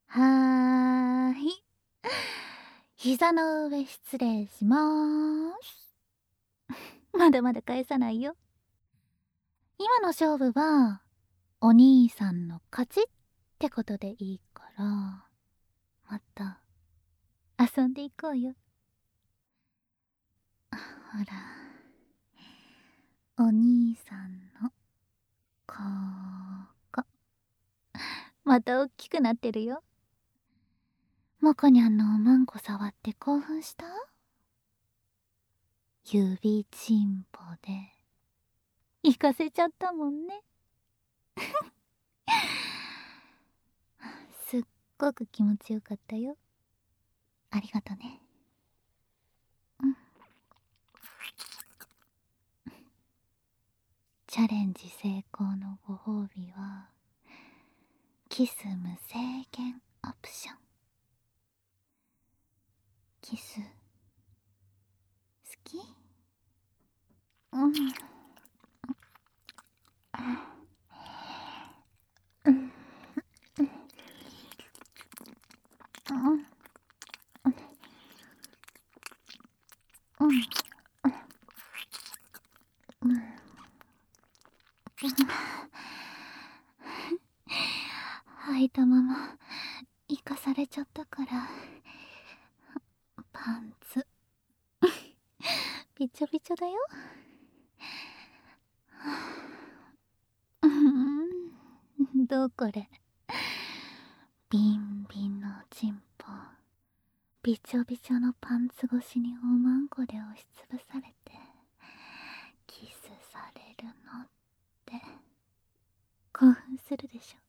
はーい。膝の上失礼しまーす。まだまだ返さないよ。今の勝負は、お兄さんの勝ちってことでいいから、また、遊んでいこうよ。ほら、お兄さんの、ここ。またおっきくなってるよ。もこにゃんのおまんこ触って興奮した？指ちんぽで、行かせちゃったもんね。すっごく気持ちよかったよ。ありがとね。チャレンジ成功のご褒美は、キス無制限オプション。キス、好き？うん。うん。うん。吐いたまま生かされちゃったからパンツびちょびちょだよ。どうこれ。ビンビンのチンポびちょびちょのパンツ越しにおまんこで押しつぶされてキスされるのって興奮するでしょ。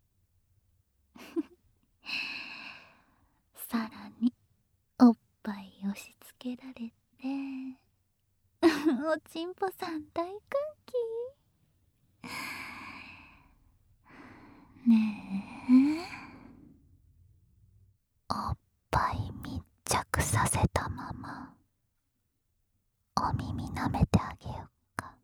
さらにおっぱい押し付けられておちんぽさん大歓喜。ねえ、おっぱい密着させたままお耳舐めてあげよっか。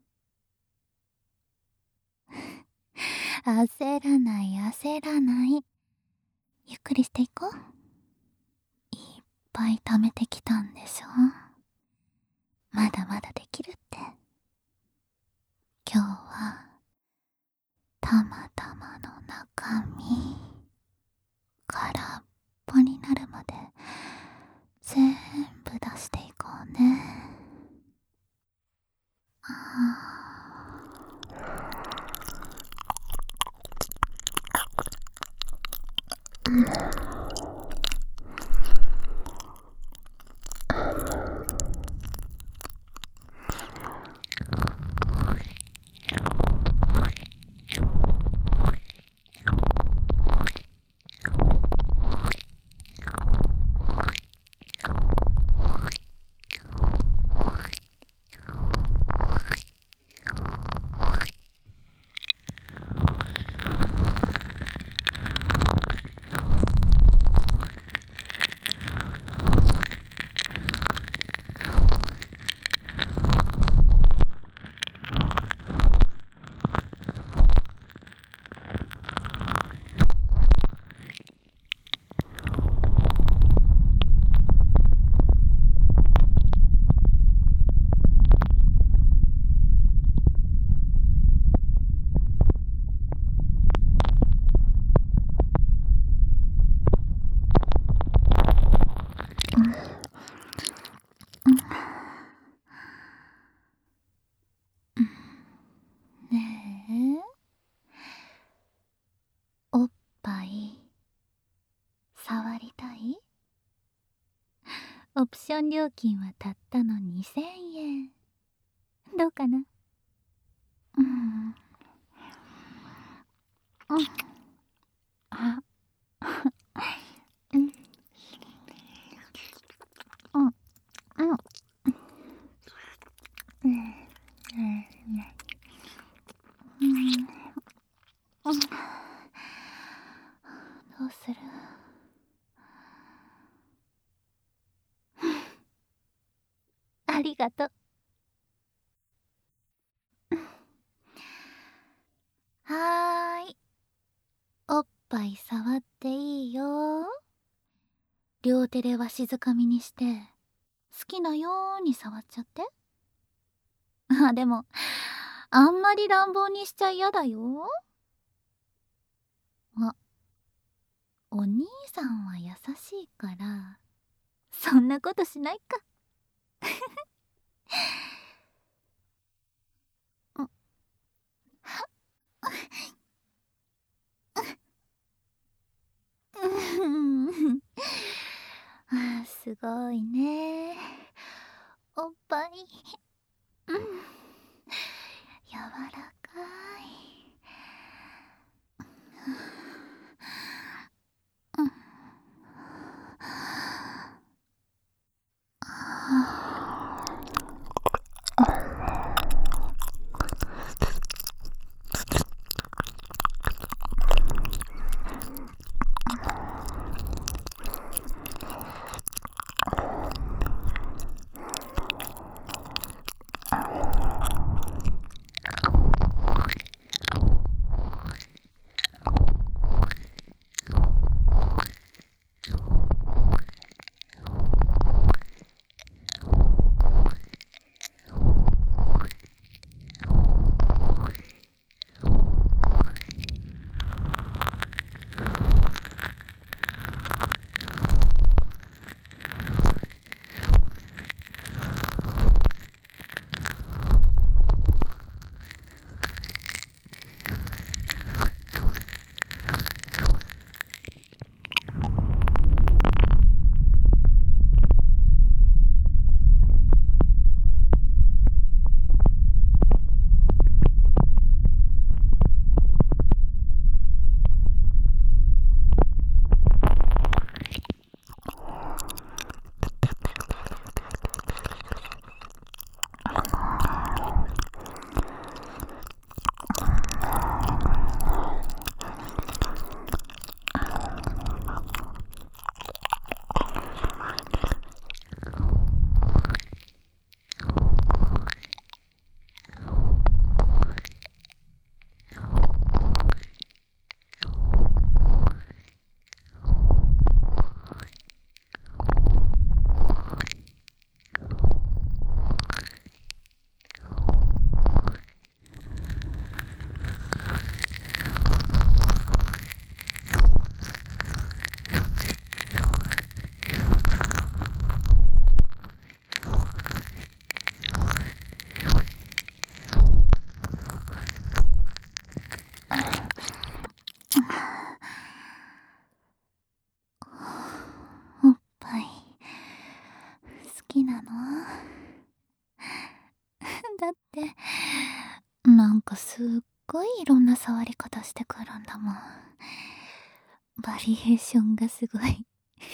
焦らない焦らない、ゆっくりしていこう。いっぱい溜めてきたんでしょ。まだまだできるって。今日はたまたまの中身空っぽになるまで全部出していこうね。ねえ、おっぱい触りたい？オプション料金はたったの2000円。どうかな？うん。うん。あ、うん。うん。うん。うん。うん。うん。どうする？ありがとう。はーい。おっぱい触っていいよ。両手でわしづかみにして好きなように触っちゃって。あ、でもあんまり乱暴にしちゃ嫌だよ。あ、お兄さんは優しいからそんなことしないか。あ、すごいね。おっぱい、うん、柔らかい。うん、おっぱい好きなの？だってなんかすっごいいろんな触り方してくるんだもん。バリエーションがすごい。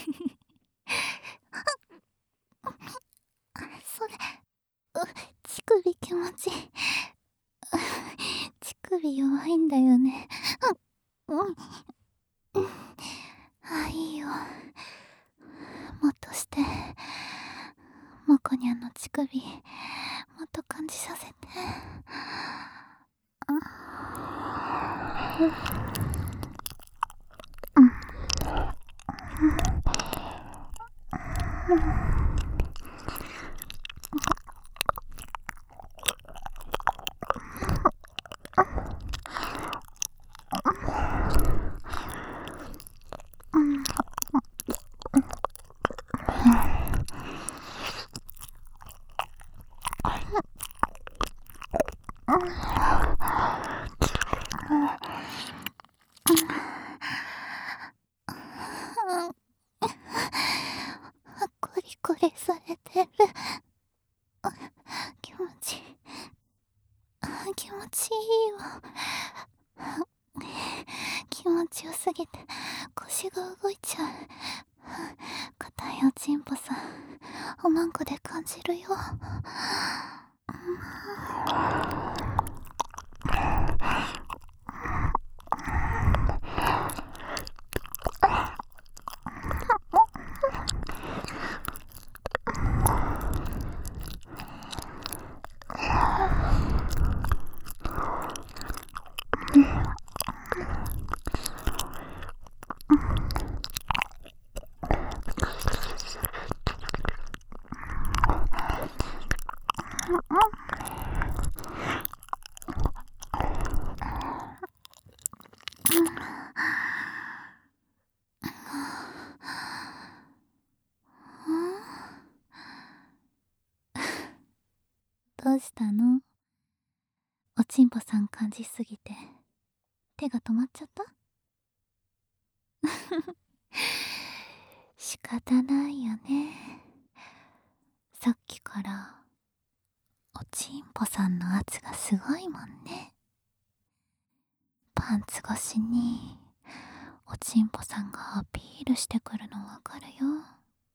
それ、乳首気持ちいい。乳首弱いんだよね。あ、いいよ。もっとして。もこにゃんの乳首、もっと感じさせて。コリコリされてる。気持ちいい。気持ちいいわ。気持ちよすぎて腰が動いちゃう。硬いおちんぽさ、おまんこで感じるよ。 どうしたの？おちんぽさん感じすぎて手が止まっちゃった？仕方ないよね。さっきからおちんぽさんの圧がすごいもんね。パンツ越しにおちんぽさんがアピールしてくるのわかるよ。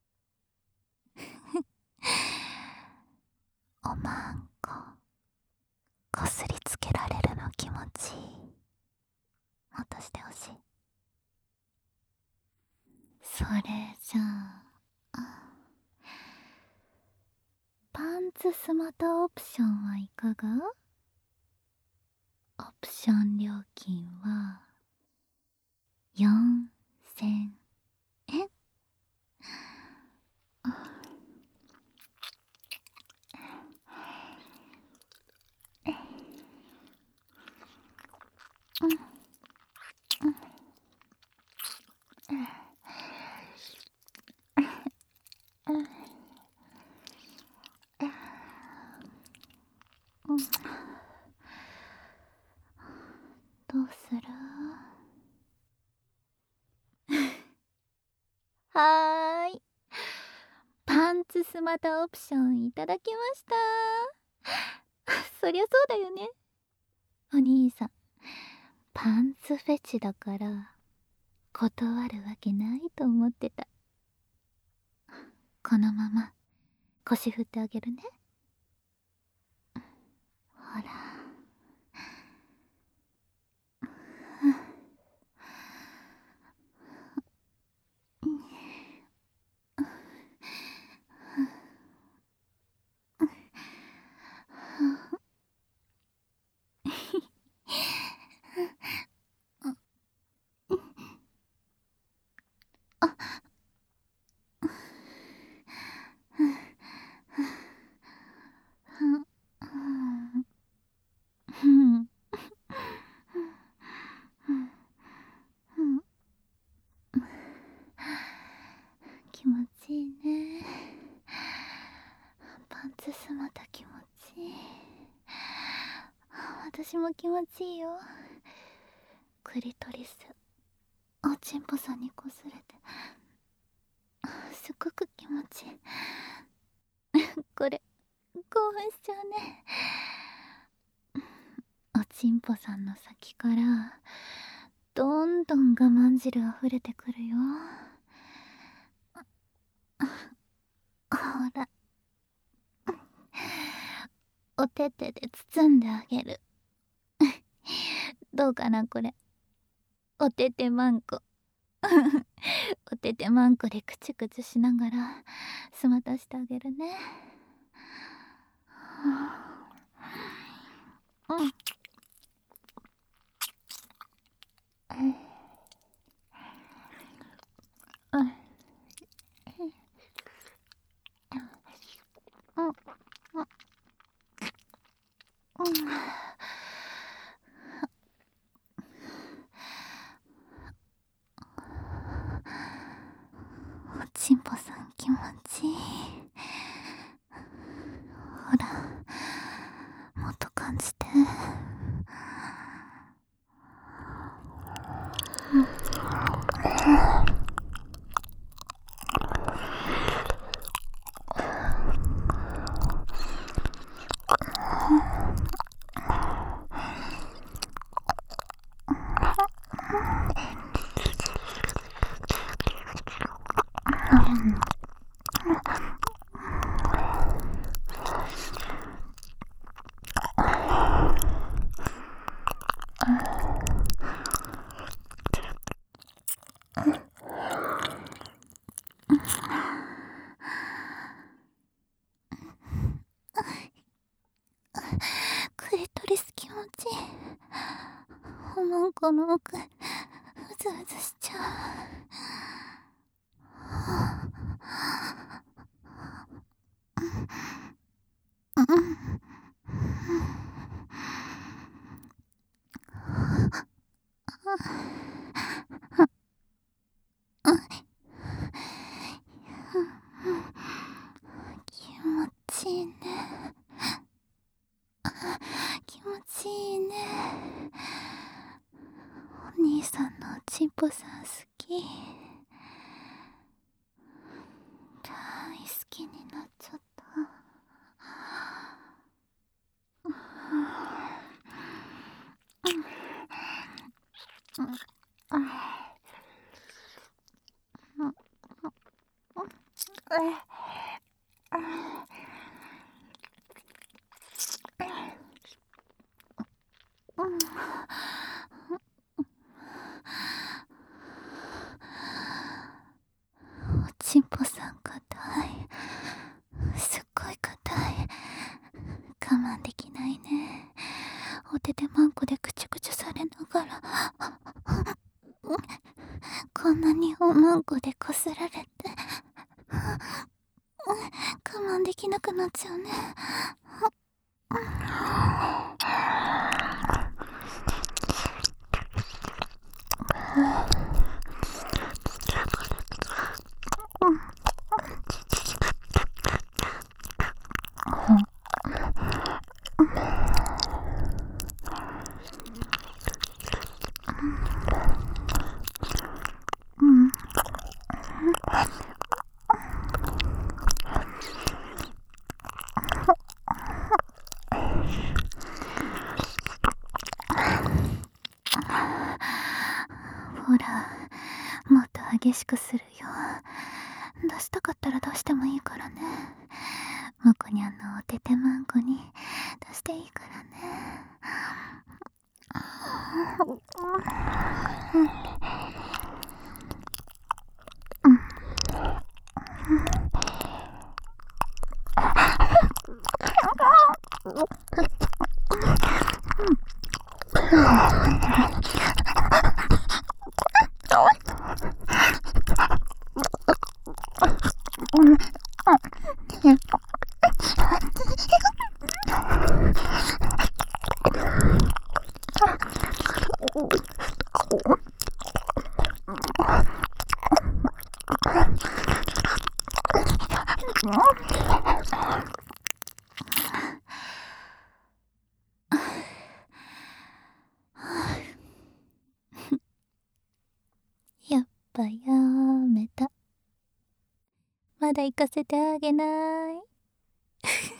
おまんここすりつけられるの気持ちいい。もっとしてほしい。それじゃあ、パンツスマタオプションはいかが？オプション料金は4000円。どうする？はーい。パンツスマタオプションいただきました。そりゃそうだよね。お兄さん、パンツフェチだから断るわけないと思ってた。このまま腰振ってあげるね。ほら。気持ちいいね。パンツスマタ気持ちいい。私も気持ちいいよ。クリトリスおちんぽさんにこすれてすっごく気持ちいい。これ興奮しちゃうね。おちんぽさんの先からどんどん我慢汁あふれてくるよ。ほら、お手手で包んであげる。どうかなこれ。お手手マンコ。お手手マンコでクチュクチュしながらすまたしてあげるね。うん。おちんぽさん気持ちいい。ほら、もっと感じて。クリトリス気持ちいい。おまんこの奥うずうずしちゃう。 兄さんのおちんぽさん好き。大好きになっちゃった。おちんぽさん硬い。すっごい硬い。我慢できないね。お手手まんこでくちゅくちゅされながらこんなにおまんこでこすられて我慢できなくなっちゃうね。ほら、もっと激しくするよ。出したかったら出してもいいからね。もこにゃんのお手手まんこに出していいからね。やっぱやめた。まだ行かせてあげない。